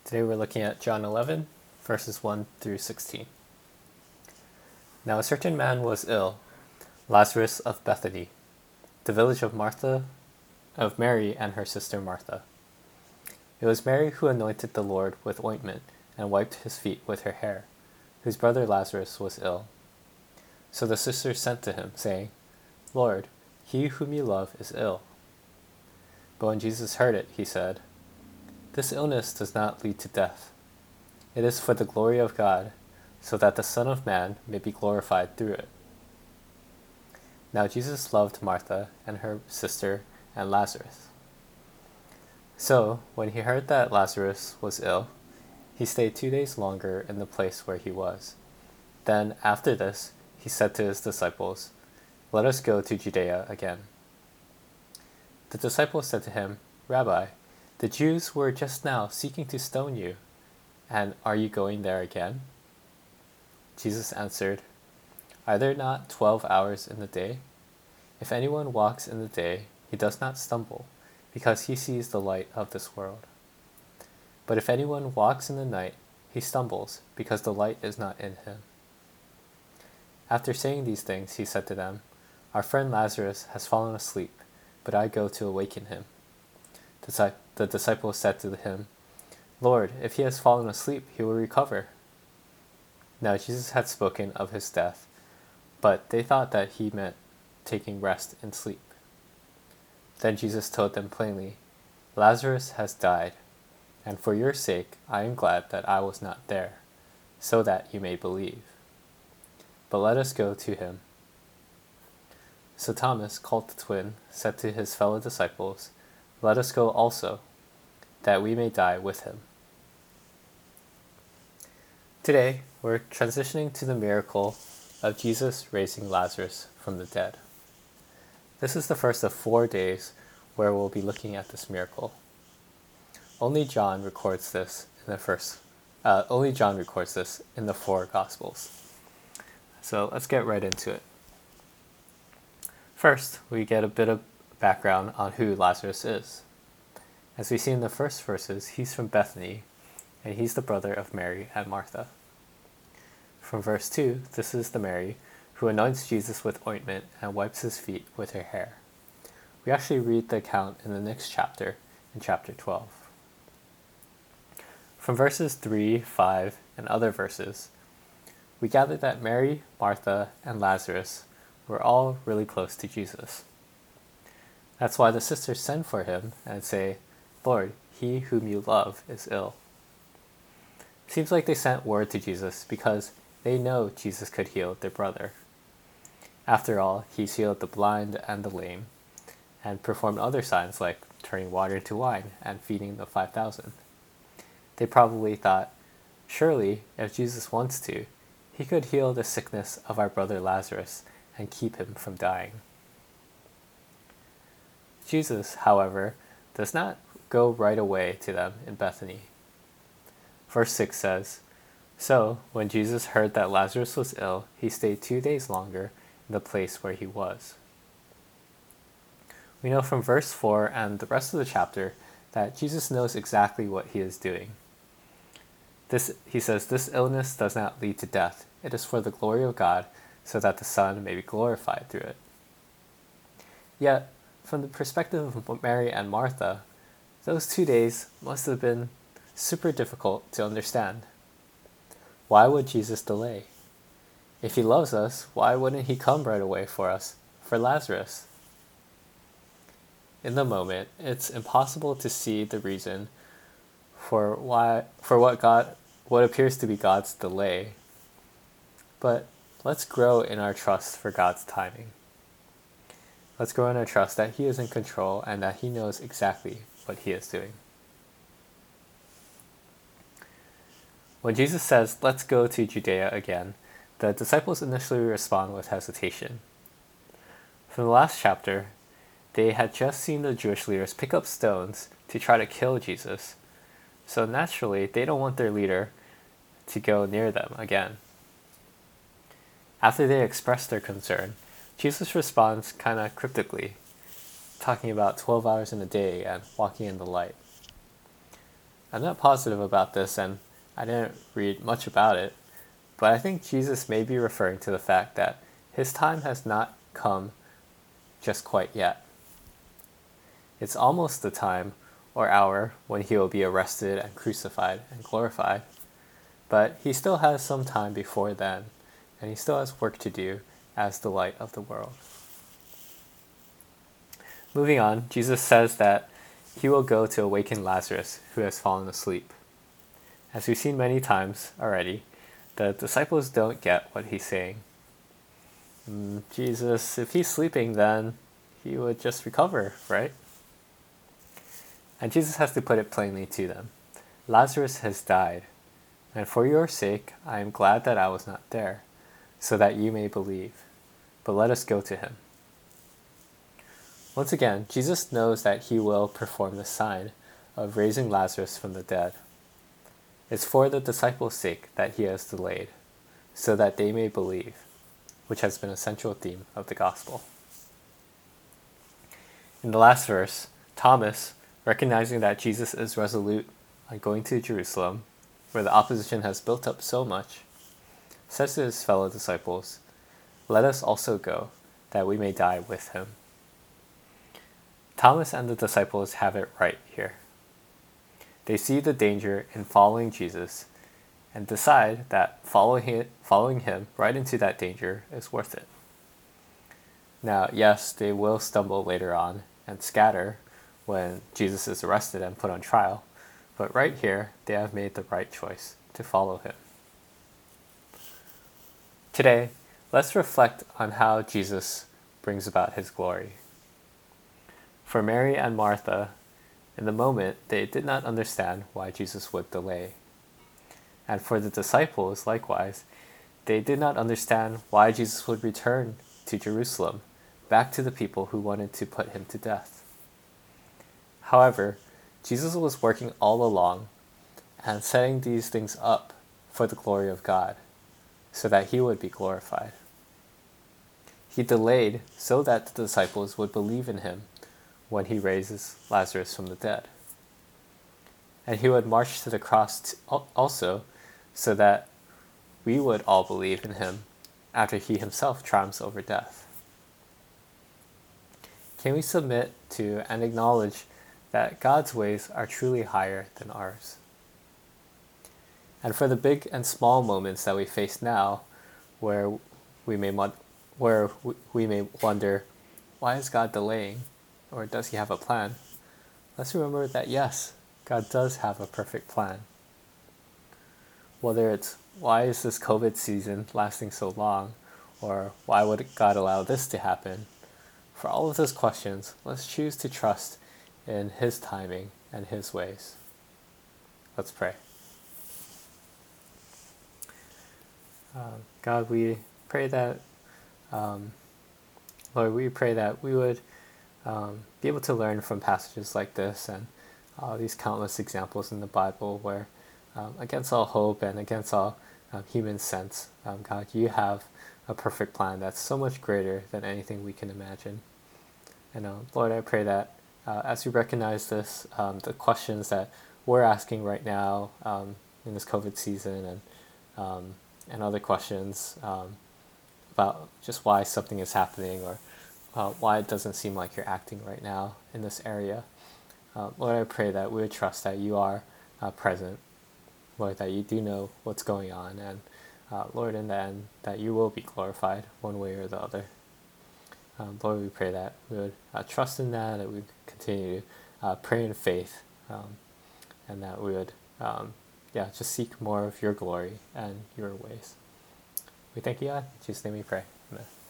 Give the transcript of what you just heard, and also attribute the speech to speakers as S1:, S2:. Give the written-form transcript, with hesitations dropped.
S1: Today we're looking at John 11, verses 1 through 16. Now a certain man was ill, Lazarus of Bethany, the village of Mary and her sister Martha. It was Mary who anointed the Lord with ointment and wiped his feet with her hair, whose brother Lazarus was ill. So the sisters sent to him, saying, Lord, he whom you love is ill. But when Jesus heard it, he said, This illness does not lead to death. It is for the glory of God, so that the Son of Man may be glorified through it. Now Jesus loved Martha and her sister and Lazarus. So, when he heard that Lazarus was ill, he stayed 2 days longer in the place where he was. Then, after this, he said to his disciples, Let us go to Judea again. The disciples said to him, Rabbi, the Jews were just now seeking to stone you, and are you going there again? Jesus answered, Are there not 12 hours in the day? If anyone walks in the day, he does not stumble, because he sees the light of this world. But if anyone walks in the night, he stumbles, because the light is not in him. After saying these things, he said to them, Our friend Lazarus has fallen asleep, but I go to awaken him. The disciples said to him, Lord, if he has fallen asleep, he will recover. Now Jesus had spoken of his death, but they thought that he meant taking rest in sleep. Then Jesus told them plainly, Lazarus has died, and for your sake I am glad that I was not there, so that you may believe. But let us go to him. So Thomas, called the twin, said to his fellow disciples, Let us go also, that we may die with him. Today, we're transitioning to the miracle of Jesus raising Lazarus from the dead. This is the first of 4 days where we'll be looking at this miracle. Only John records this in the 4 Gospels. So let's get right into it. First, we get a bit of background on who Lazarus is. As we see in the first verses, he's from Bethany, and he's the brother of Mary and Martha. From verse 2, this is the Mary who anoints Jesus with ointment and wipes his feet with her hair. We actually read the account in the next chapter, in chapter 12. From verses 3, 5, and other verses, we gather that Mary, Martha, and Lazarus were all really close to Jesus. That's why the sisters send for him and say, Lord, he whom you love is ill. Seems like they sent word to Jesus because they know Jesus could heal their brother. After all, he's healed the blind and the lame, and performed other signs like turning water into wine and feeding the 5,000. They probably thought, surely, if Jesus wants to, he could heal the sickness of our brother Lazarus and keep him from dying. Jesus, however, does not go right away to them in Bethany. Verse 6 says, So, when Jesus heard that Lazarus was ill, he stayed 2 days longer in the place where he was. We know from verse 4 and the rest of the chapter that Jesus knows exactly what he is doing. He says, This illness does not lead to death. It is for the glory of God, so that the Son may be glorified through it. Yet, from the perspective of Mary and Martha, those 2 days must have been super difficult to understand. Why would Jesus delay? If he loves us, why wouldn't he come right away for us, for Lazarus? In the moment, it's impossible to see the reason for what appears to be God's delay. But let's grow in our trust for God's timing. Let's grow in our trust that he is in control and that he knows exactly what he is doing. When Jesus says, Let's go to Judea again, the disciples initially respond with hesitation. From the last chapter, they had just seen the Jewish leaders pick up stones to try to kill Jesus, so naturally they don't want their leader to go near them again. After they express their concern, Jesus responds kind of cryptically, talking about 12 hours in a day and walking in the light. I'm not positive about this, and I didn't read much about it, but I think Jesus may be referring to the fact that his time has not come just quite yet. It's almost the time or hour when he will be arrested and crucified and glorified, but he still has some time before then, and he still has work to do as the light of the world. Moving on, Jesus says that he will go to awaken Lazarus, who has fallen asleep. As we've seen many times already, the disciples don't get what he's saying. Jesus, if he's sleeping, then he would just recover, right? And Jesus has to put it plainly to them. Lazarus has died, and for your sake I am glad that I was not there, so that you may believe. But let us go to him. Once again, Jesus knows that he will perform the sign of raising Lazarus from the dead. It's for the disciples' sake that he has delayed, so that they may believe, which has been a central theme of the gospel. In the last verse, Thomas, recognizing that Jesus is resolute on going to Jerusalem, where the opposition has built up so much, says to his fellow disciples, "Let us also go, that we may die with him." Thomas and the disciples have it right here. They see the danger in following Jesus and decide that following him right into that danger is worth it. Now, yes, they will stumble later on and scatter when Jesus is arrested and put on trial, but right here they have made the right choice to follow him. Today, let's reflect on how Jesus brings about his glory. For Mary and Martha, in the moment, they did not understand why Jesus would delay. And for the disciples, likewise, they did not understand why Jesus would return to Jerusalem, back to the people who wanted to put him to death. However, Jesus was working all along and setting these things up for the glory of God, so that he would be glorified. He delayed so that the disciples would believe in him when he raises Lazarus from the dead. And he would march to the cross also, so that we would all believe in him after he himself triumphs over death. Can we submit to and acknowledge that God's ways are truly higher than ours? And for the big and small moments that we face now, where we may wonder, why is God delaying? Or does he have a plan? Let's remember that yes, God does have a perfect plan. Whether it's, why is this COVID season lasting so long? Or why would God allow this to happen? For all of those questions, let's choose to trust in his timing and his ways. Let's pray. God, we pray that, Lord, we pray that we would be able to learn from passages like this and these countless examples in the Bible where, against all hope and against all human sense, God, you have a perfect plan that's so much greater than anything we can imagine. And Lord, I pray that as we recognize this, the questions that we're asking right now in this COVID season and other questions about just why something is happening or why it doesn't seem like you're acting right now in this area. Lord, I pray that we would trust that you are present, Lord, that you do know what's going on, and Lord, in the end, that you will be glorified one way or the other. Lord, we pray that we would trust in that we would continue to pray in faith, and that we would just seek more of your glory and your ways. We thank you, God. In Jesus' name we pray. Amen.